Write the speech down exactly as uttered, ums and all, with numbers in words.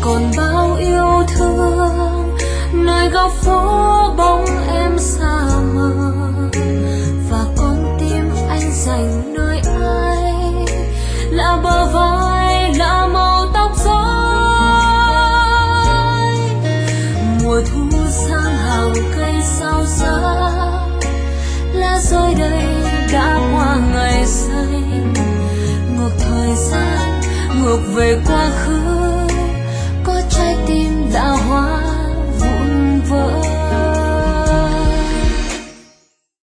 còn bao yêu thương, nơi góc phố bóng em xa mờ, và con tim anh dành nơi ai là bờ vai, là màu tóc rối. Mùa thu sang hàng cây sao giá, lá rơi đây đã qua ngày xanh. Ngược thời gian, ngược về quá khứ, có trái tim đã hóa